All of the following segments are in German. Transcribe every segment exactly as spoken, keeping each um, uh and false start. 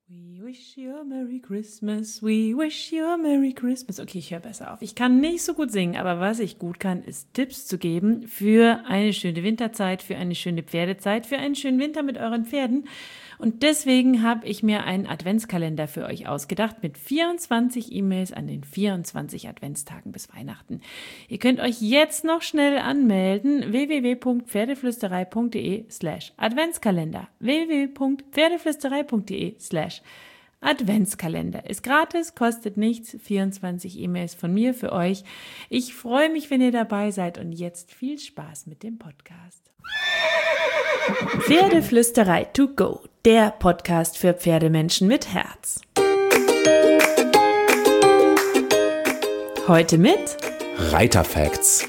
We wish you a Merry Christmas, we wish you a Merry Christmas. Okay, ich höre besser auf. Ich kann nicht so gut singen, aber was ich gut kann, ist Tipps zu geben für eine schöne Winterzeit, für eine schöne Pferdezeit, für einen schönen Winter mit euren Pferden. Und deswegen habe ich mir einen Adventskalender für euch ausgedacht mit vierundzwanzig E-Mails an den vierundzwanzig Adventstagen bis Weihnachten. Ihr könnt euch jetzt noch schnell anmelden. w w w punkt pferdeflüsterei punkt d e slash Adventskalender. w w w punkt pferdeflüsterei punkt d e slash Adventskalender. Ist gratis, kostet nichts. vierundzwanzig E-Mails von mir für euch. Ich freue mich, wenn ihr dabei seid und jetzt viel Spaß mit dem Podcast. Pferdeflüsterei to go, der Podcast für Pferdemenschen mit Herz. Heute mit Reiterfacts.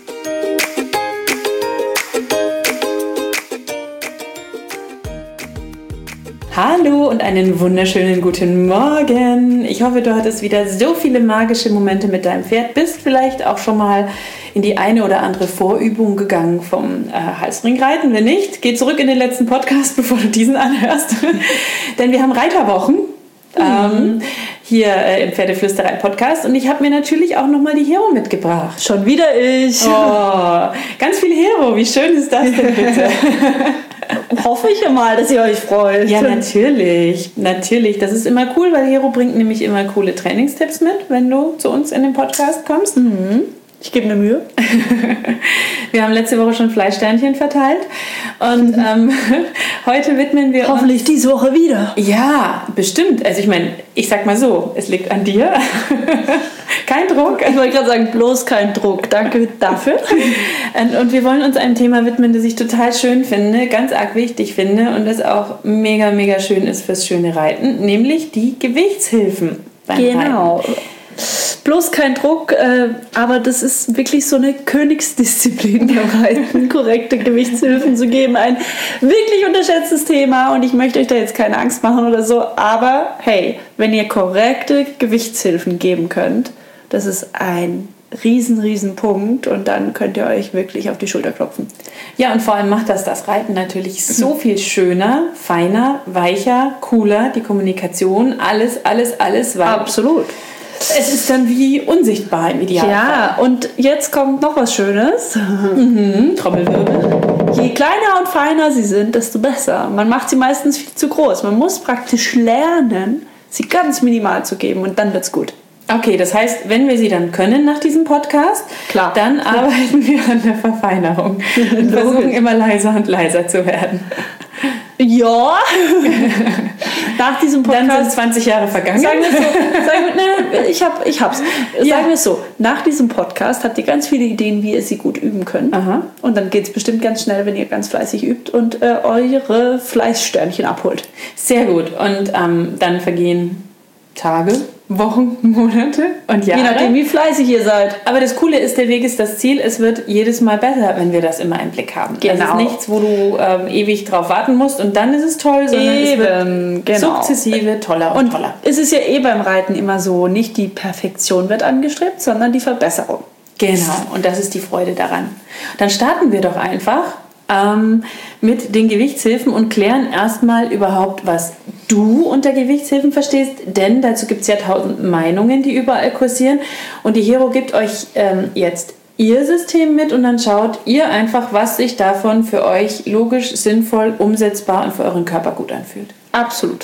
Hallo und einen wunderschönen guten Morgen. Ich hoffe, du hattest wieder so viele magische Momente mit deinem Pferd, bist vielleicht auch schon mal in die eine oder andere Vorübung gegangen vom äh, Halsringreiten. Wenn nicht, geh zurück in den letzten Podcast, bevor du diesen anhörst. Denn wir haben Reiterwochen mhm. ähm, hier äh, im Pferdeflüsterei-Podcast und ich habe mir natürlich auch nochmal die Hero mitgebracht. Schon wieder ich. Oh, ganz viel Hero, wie schön ist das denn bitte? Hoffe ich ja mal, dass ihr euch freut. Ja, natürlich. Natürlich. Das ist immer cool, weil Hero bringt nämlich immer coole Trainingstipps mit, wenn du zu uns in den Podcast kommst. Mhm. Ich gebe mir Mühe. Wir haben letzte Woche schon Fleischsternchen verteilt und ähm, heute widmen wir Hoffentlich uns... diese Woche wieder. Ja, bestimmt. Also ich meine, ich sag mal so, es liegt an dir. Kein Druck. Ich wollte gerade sagen, bloß kein Druck. Danke dafür. Und, und wir wollen uns einem Thema widmen, das ich total schön finde, ganz arg wichtig finde und das auch mega, mega schön ist fürs schöne Reiten, nämlich die Gewichtshilfen beim Genau. Reiten. Bloß kein Druck, äh, aber das ist wirklich so eine Königsdisziplin beim Reiten, korrekte Gewichtshilfen zu geben. Ein wirklich unterschätztes Thema und ich möchte euch da jetzt keine Angst machen oder so, aber hey, wenn ihr korrekte Gewichtshilfen geben könnt, das ist ein riesen, riesen Punkt und dann könnt ihr euch wirklich auf die Schulter klopfen. Ja, und vor allem macht das das Reiten natürlich so viel schöner, feiner, weicher, cooler, die Kommunikation, alles, alles, alles. Weil Absolut. Es ist dann wie unsichtbar im Idealfall. Ja, und jetzt kommt noch was Schönes. Mhm. Trommelwirbel. Je kleiner und feiner sie sind, desto besser. Man macht sie meistens viel zu groß. Man muss praktisch lernen, sie ganz minimal zu geben und dann wird's gut. Okay, das heißt, wenn wir sie dann können nach diesem Podcast, Klar. dann ja. arbeiten wir an der Verfeinerung und versuchen immer leiser und leiser zu werden. Ja, nach diesem Podcast... Dann sind zwanzig Jahre vergangen. Sagen wir es so, sagen wir, ne, ich, hab, ich hab's. Ja. Sagen wir es so, nach diesem Podcast habt ihr ganz viele Ideen, wie ihr sie gut üben könnt. Aha. Und dann geht es bestimmt ganz schnell, wenn ihr ganz fleißig übt und äh, eure Fleißsternchen abholt. Sehr gut. Und ähm, dann vergehen Tage, Wochen, Monate und Jahre. Je nachdem, wie fleißig ihr seid. Aber das Coole ist, der Weg ist das Ziel. Es wird jedes Mal besser, wenn wir das immer im Blick haben. Genau. Das ist nichts, wo du ähm, ewig drauf warten musst und dann ist es toll, sondern Eben, es wird genau. sukzessive toller und, und toller. Es ist ja eh beim Reiten immer so, nicht die Perfektion wird angestrebt, sondern die Verbesserung. Genau, und das ist die Freude daran. Dann starten wir doch einfach ähm, mit den Gewichtshilfen und klären erstmal überhaupt, was du unter Gewichtshilfen verstehst, denn dazu gibt es ja tausend Meinungen, die überall kursieren und die Hero gibt euch ähm, jetzt ihr System mit und dann schaut ihr einfach, was sich davon für euch logisch, sinnvoll, umsetzbar und für euren Körper gut anfühlt. Absolut.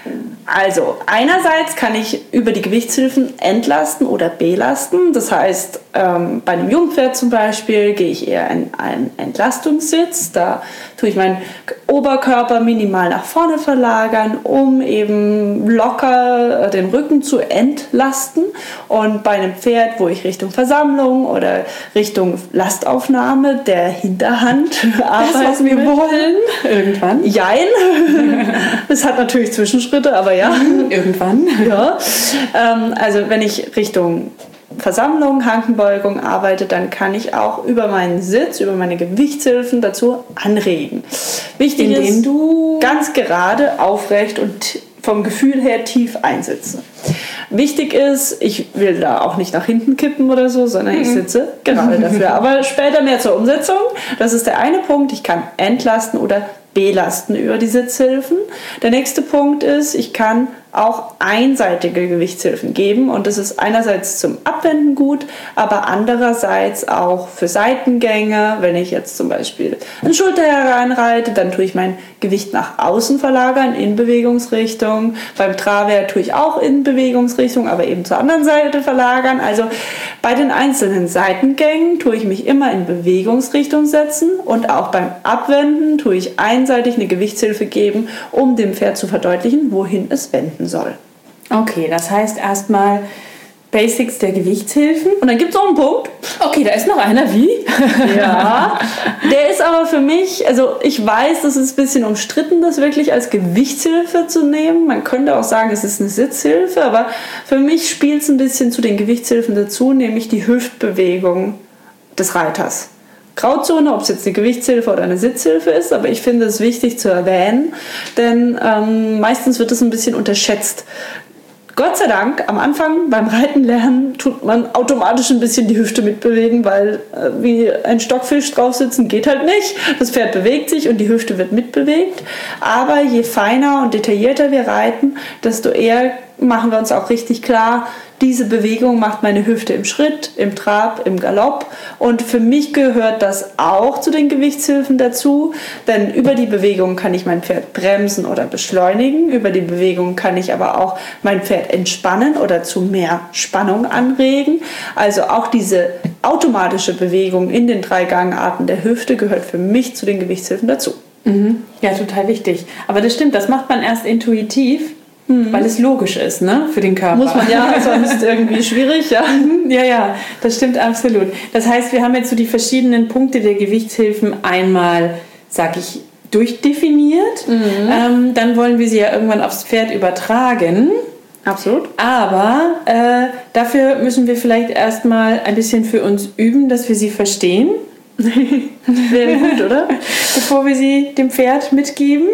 Also, einerseits kann ich über die Gewichtshilfen entlasten oder belasten. Das heißt, ähm, bei einem Jungpferd zum Beispiel gehe ich eher in einen Entlastungssitz. Da tue ich meinen Oberkörper minimal nach vorne verlagern, um eben locker den Rücken zu entlasten. Und bei einem Pferd, wo ich Richtung Versammlung oder Richtung Lastaufnahme der Hinterhand arbeite. Das, was wir wollen. Irgendwann. Jein. Es hat natürlich Zwischenschritte, aber ja. Irgendwann. Ja. Ähm, also wenn ich Richtung Versammlung, Hankenbeugung arbeite, dann kann ich auch über meinen Sitz, über meine Gewichtshilfen dazu anregen. Wichtig Indem ist, du ganz gerade, aufrecht und vom Gefühl her tief einsitzen. Wichtig ist, ich will da auch nicht nach hinten kippen oder so, sondern ich sitze gerade dafür. Aber später mehr zur Umsetzung. Das ist der eine Punkt. Ich kann entlasten oder belasten über die Sitzhilfen. Der nächste Punkt ist, ich kann auch einseitige Gewichtshilfen geben. Und das ist einerseits zum Abwenden gut, aber andererseits auch für Seitengänge. Wenn ich jetzt zum Beispiel eine Schulter hereinreite, dann tue ich mein Gewicht nach außen verlagern, in Bewegungsrichtung. Beim Travers tue ich auch in Bewegungsrichtung, aber eben zur anderen Seite verlagern. Also bei den einzelnen Seitengängen tue ich mich immer in Bewegungsrichtung setzen und auch beim Abwenden tue ich einseitig eine Gewichtshilfe geben, um dem Pferd zu verdeutlichen, wohin es wenden soll. Okay, das heißt erstmal Basics der Gewichtshilfen. Und dann gibt es noch einen Punkt. Okay, da ist noch einer. Wie? Ja, der ist aber für mich, also ich weiß, das ist ein bisschen umstritten, das wirklich als Gewichtshilfe zu nehmen. Man könnte auch sagen, es ist eine Sitzhilfe, aber für mich spielt es ein bisschen zu den Gewichtshilfen dazu, nämlich die Hüftbewegung des Reiters. Grauzone, ob es jetzt eine Gewichtshilfe oder eine Sitzhilfe ist, aber ich finde es wichtig zu erwähnen, denn ähm, meistens wird es ein bisschen unterschätzt. Gott sei Dank, am Anfang beim Reiten lernen tut man automatisch ein bisschen die Hüfte mitbewegen, weil äh, wie ein Stockfisch drauf sitzen geht halt nicht. Das Pferd bewegt sich und die Hüfte wird mitbewegt. Aber je feiner und detaillierter wir reiten, desto eher machen wir uns auch richtig klar, diese Bewegung macht meine Hüfte im Schritt, im Trab, im Galopp. Und für mich gehört das auch zu den Gewichtshilfen dazu, denn über die Bewegung kann ich mein Pferd bremsen oder beschleunigen. Über die Bewegung kann ich aber auch mein Pferd entspannen oder zu mehr Spannung anregen. Also auch diese automatische Bewegung in den drei Gangarten der Hüfte gehört für mich zu den Gewichtshilfen dazu. Mhm. Ja, total wichtig. Aber das stimmt, das macht man erst intuitiv. Mhm. Weil es logisch ist, ne, für den Körper. Muss man ja, sonst irgendwie schwierig, ja. Ja, ja, das stimmt absolut. Das heißt, wir haben jetzt so die verschiedenen Punkte der Gewichtshilfen einmal, sag ich, durchdefiniert. Mhm. Ähm, dann wollen wir sie ja irgendwann aufs Pferd übertragen. Absolut. Aber äh, dafür müssen wir vielleicht erstmal ein bisschen für uns üben, dass wir sie verstehen. Wäre gut, oder? Bevor wir sie dem Pferd mitgeben.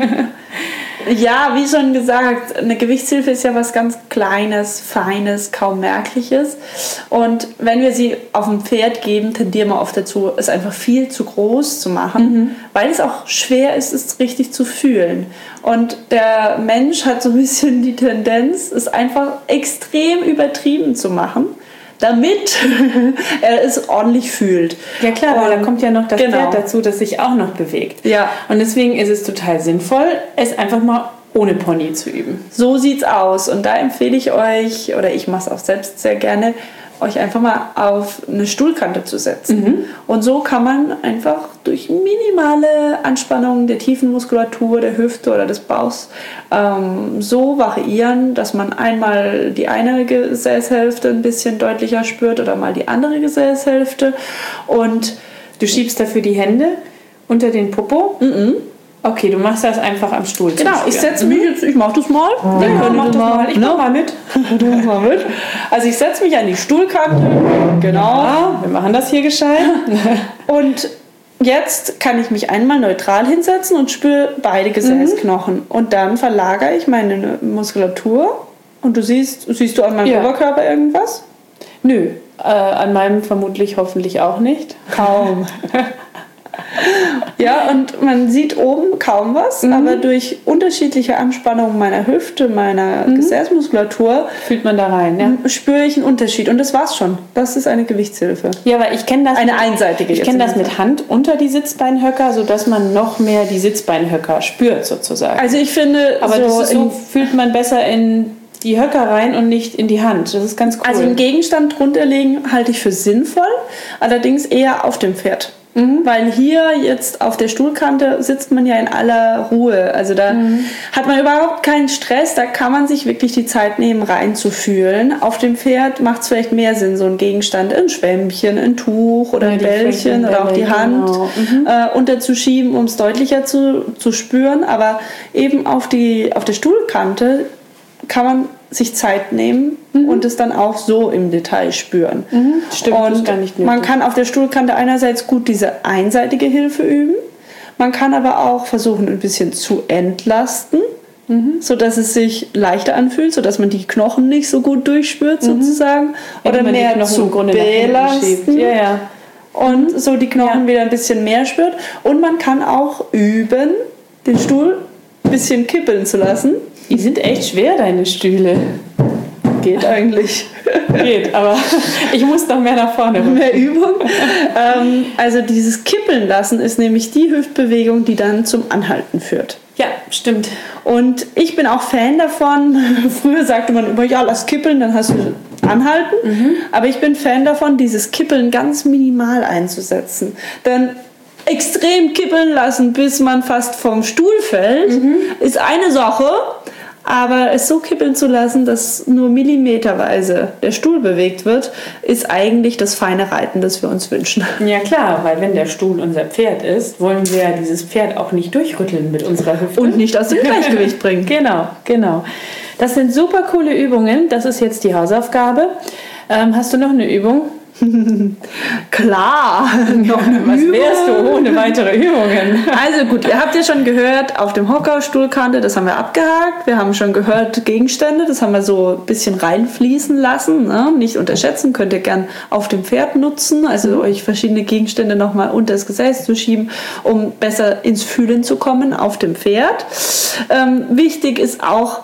Ja, wie schon gesagt, eine Gewichtshilfe ist ja was ganz Kleines, Feines, kaum Merkliches. Und wenn wir sie auf dem Pferd geben, tendieren wir oft dazu, es einfach viel zu groß zu machen, mhm. weil es auch schwer ist, es richtig zu fühlen. Und der Mensch hat so ein bisschen die Tendenz, es einfach extrem übertrieben zu machen, damit er es ordentlich fühlt. Ja klar, weil da kommt ja noch das genau. Pferd dazu, das sich auch noch bewegt. Ja. Und deswegen ist es total sinnvoll, es einfach mal ohne Pony zu üben. So sieht's aus. Und da empfehle ich euch, oder ich mache es auch selbst sehr gerne, euch einfach mal auf eine Stuhlkante zu setzen. Mhm. Und so kann man einfach durch minimale Anspannung der tiefen Muskulatur, der Hüfte oder des Bauchs ähm, so variieren, dass man einmal die eine Gesäßhälfte ein bisschen deutlicher spürt oder mal die andere Gesäßhälfte. Und du schiebst dafür die Hände unter den Popo? Mhm. Okay, du machst das einfach am Stuhl. Genau, ich setze mich jetzt, ich mach das mal. Mhm. Ja, ja, mach das mal. Ich mach mal mit. Du mach mal mit. Also ich setze mich an die Stuhlkante. Genau. Ja, wir machen das hier gescheit. Und jetzt kann ich mich einmal neutral hinsetzen und spüre beide Gesäßknochen. Mhm. Und dann verlagere ich meine Muskulatur. Und du siehst, siehst du an meinem ja. Oberkörper irgendwas? Nö, äh, an meinem vermutlich hoffentlich auch nicht. Kaum. Ja, und man sieht oben kaum was, mhm. aber durch unterschiedliche Anspannungen meiner Hüfte, meiner mhm. Gesäßmuskulatur fühlt man da rein, ja. spüre ich einen Unterschied. Und das war's schon. Das ist eine Gewichtshilfe. Ja, aber ich kenne das. Eine einseitige. Ich kenne das mit Hand unter die Sitzbeinhöcker, sodass man noch mehr die Sitzbeinhöcker spürt, sozusagen. Also ich finde, aber so, das ist so fühlt man besser in die Höcker rein und nicht in die Hand. Das ist ganz cool. Also einen Gegenstand drunter legen halte ich für sinnvoll, allerdings eher auf dem Pferd. Mhm. Weil hier jetzt auf der Stuhlkante sitzt man ja in aller Ruhe. Also da mhm. hat man überhaupt keinen Stress. Da kann man sich wirklich die Zeit nehmen, reinzufühlen. Auf dem Pferd macht es vielleicht mehr Sinn, so ein Gegenstand, ein Schwämmchen, ein Tuch oder ein ja, Bällchen oder auch die Hand genau. mhm. äh, unterzuschieben, um es deutlicher zu, zu spüren. Aber eben auf, die, auf der Stuhlkante kann man sich Zeit nehmen mhm. und es dann auch so im Detail spüren. Mhm. Stimmt, und das ist gar nicht nötig. Man kann auf der Stuhlkante einerseits gut diese einseitige Hilfe üben, man kann aber auch versuchen, ein bisschen zu entlasten, mhm. sodass es sich leichter anfühlt, sodass man die Knochen nicht so gut durchspürt mhm. sozusagen. Ja, oder mehr zu belasten. Ja, ja. Und mhm. so die Knochen ja. wieder ein bisschen mehr spürt. Und man kann auch üben, den Stuhl ein bisschen kippeln zu lassen. Die sind echt schwer, deine Stühle. Geht eigentlich. Geht, aber ich muss noch mehr nach vorne rücken. Mehr Übung. ähm, also dieses Kippeln lassen ist nämlich die Hüftbewegung, die dann zum Anhalten führt. Ja, stimmt. Und ich bin auch Fan davon. Früher sagte man immer, ja, lass kippeln, dann hast du anhalten. Mhm. Aber ich bin Fan davon, dieses Kippeln ganz minimal einzusetzen. Denn extrem kippeln lassen, bis man fast vom Stuhl fällt, mhm. ist eine Sache. Aber es so kippeln zu lassen, dass nur millimeterweise der Stuhl bewegt wird, ist eigentlich das feine Reiten, das wir uns wünschen. Ja klar, weil wenn der Stuhl unser Pferd ist, wollen wir dieses Pferd auch nicht durchrütteln mit unserer Hüfte. Und nicht aus dem Gleichgewicht bringen. Genau, genau. Das sind super coole Übungen. Das ist jetzt die Hausaufgabe. Ähm, hast du noch eine Übung? Klar, noch eine Was wärst du ohne weitere Übungen? Also gut, ihr habt ja schon gehört, auf dem Hocker, Stuhlkante, das haben wir abgehakt. Wir haben schon gehört, Gegenstände, das haben wir so ein bisschen reinfließen lassen. Ne? Nicht unterschätzen, könnt ihr gern auf dem Pferd nutzen, also mhm. euch verschiedene Gegenstände nochmal unter das Gesäß zu schieben, um besser ins Fühlen zu kommen auf dem Pferd. Ähm, wichtig ist auch,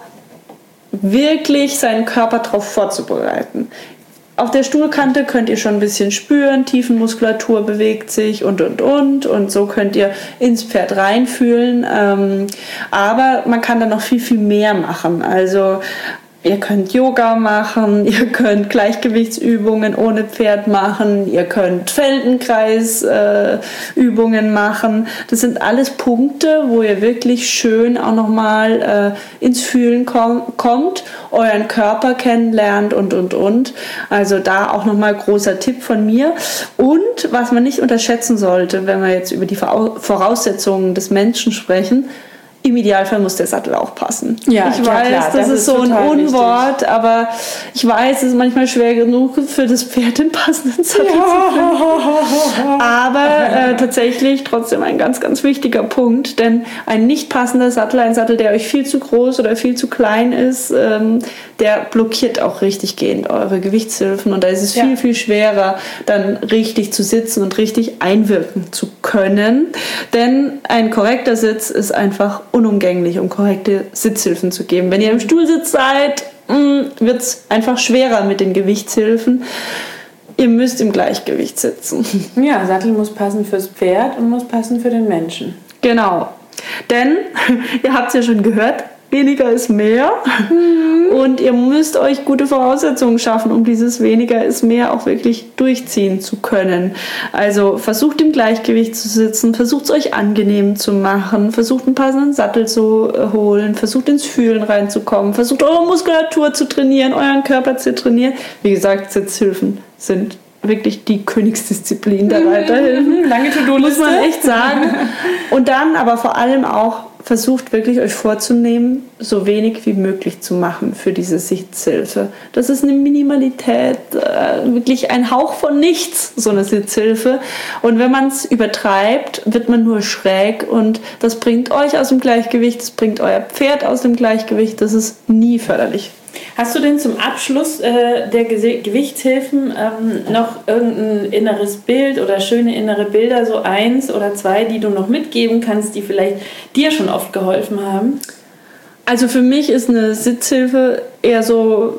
wirklich seinen Körper darauf vorzubereiten. Auf der Stuhlkante könnt ihr schon ein bisschen spüren, Tiefenmuskulatur bewegt sich und, und, und. Und so könnt ihr ins Pferd reinfühlen. Ähm, aber man kann da noch viel, viel mehr machen. Also ihr könnt Yoga machen, ihr könnt Gleichgewichtsübungen ohne Pferd machen, ihr könnt Feldenkreisübungen äh, machen. Das sind alles Punkte, wo ihr wirklich schön auch nochmal äh, ins Fühlen kom- kommt, euren Körper kennenlernt und, und, und. Also da auch nochmal großer Tipp von mir. Und was man nicht unterschätzen sollte, wenn wir jetzt über die Voraussetzungen des Menschen sprechen, im Idealfall muss der Sattel auch passen. Ja, ich klar, weiß, klar, das, das ist so ein Unwort, wichtig. Aber ich weiß, es ist manchmal schwer genug für das Pferd den passenden Sattel ja. zu finden. Aber äh, tatsächlich trotzdem ein ganz, ganz wichtiger Punkt, denn ein nicht passender Sattel, ein Sattel, der euch viel zu groß oder viel zu klein ist, ähm, der blockiert auch richtig gehend eure Gewichtshilfen und da ist es ja. viel, viel schwerer, dann richtig zu sitzen und richtig einwirken zu können. Denn ein korrekter Sitz ist einfach unumgänglich, um korrekte Sitzhilfen zu geben. Wenn ihr im Stuhlsitz seid, wird es einfach schwerer mit den Gewichtshilfen. Ihr müsst im Gleichgewicht sitzen. Ja, Sattel muss passen fürs Pferd und muss passen für den Menschen. Genau. Denn, ihr habt es ja schon gehört, weniger ist mehr. Mhm. Und ihr müsst euch gute Voraussetzungen schaffen, um dieses weniger ist mehr auch wirklich durchziehen zu können. Also versucht im Gleichgewicht zu sitzen, versucht es euch angenehm zu machen, versucht einen passenden Sattel zu holen, versucht ins Fühlen reinzukommen, versucht eure Muskulatur zu trainieren, euren Körper zu trainieren. Wie gesagt, Sitzhilfen sind wirklich die Königsdisziplin der Reiterhilfen. Lange To-Do-Liste. Muss man echt sagen. Und dann aber vor allem auch versucht wirklich euch vorzunehmen, so wenig wie möglich zu machen für diese Sitzhilfe. Das ist eine Minimalität, äh, wirklich ein Hauch von nichts, so eine Sitzhilfe. Und wenn man es übertreibt, wird man nur schräg und das bringt euch aus dem Gleichgewicht, das bringt euer Pferd aus dem Gleichgewicht, das ist nie förderlich. Hast du denn zum Abschluss äh, der Ge- Gewichtshilfen ähm, noch irgendein inneres Bild oder schöne innere Bilder, so eins oder zwei, die du noch mitgeben kannst, die vielleicht dir schon oft geholfen haben? Also für mich ist eine Sitzhilfe eher so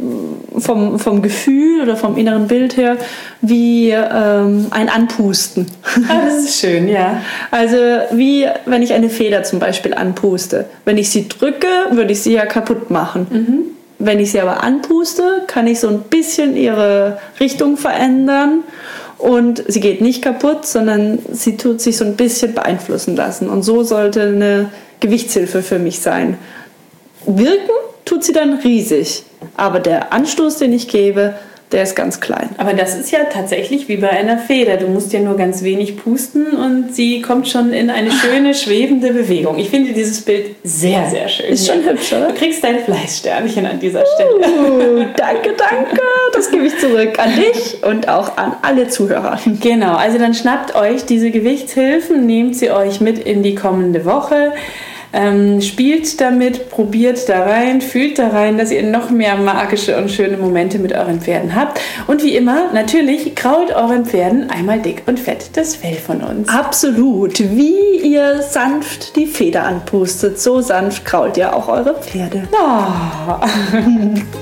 vom, vom Gefühl oder vom inneren Bild her wie ähm, ein Anpusten. Ah, das ist schön, ja. Also wie wenn ich eine Feder zum Beispiel anpuste. Wenn ich sie drücke, würde ich sie ja kaputt machen. Mhm. Wenn ich sie aber anpuste, kann ich so ein bisschen ihre Richtung verändern und sie geht nicht kaputt, sondern sie tut sich so ein bisschen beeinflussen lassen. Und so sollte eine Gewichtshilfe für mich sein. Wirken tut sie dann riesig, aber der Anstoß, den ich gebe, der ist ganz klein. Aber das ist ja tatsächlich wie bei einer Feder. Du musst ja nur ganz wenig pusten und sie kommt schon in eine schöne, schwebende Bewegung. Ich finde dieses Bild sehr, sehr schön. Ist schon hübsch, oder? Du kriegst dein Fleißsternchen an dieser Stelle. Uh, danke, danke. Das gebe ich zurück an dich und auch an alle Zuhörer. Genau, also dann schnappt euch diese Gewichtshilfen, nehmt sie euch mit in die kommende Woche. Ähm, spielt damit, probiert da rein, fühlt da rein, dass ihr noch mehr magische und schöne Momente mit euren Pferden habt. Und wie immer, natürlich krault euren Pferden einmal dick und fett das Fell von uns. Absolut. Wie ihr sanft die Feder anpustet, so sanft krault ihr auch eure Pferde. Oh.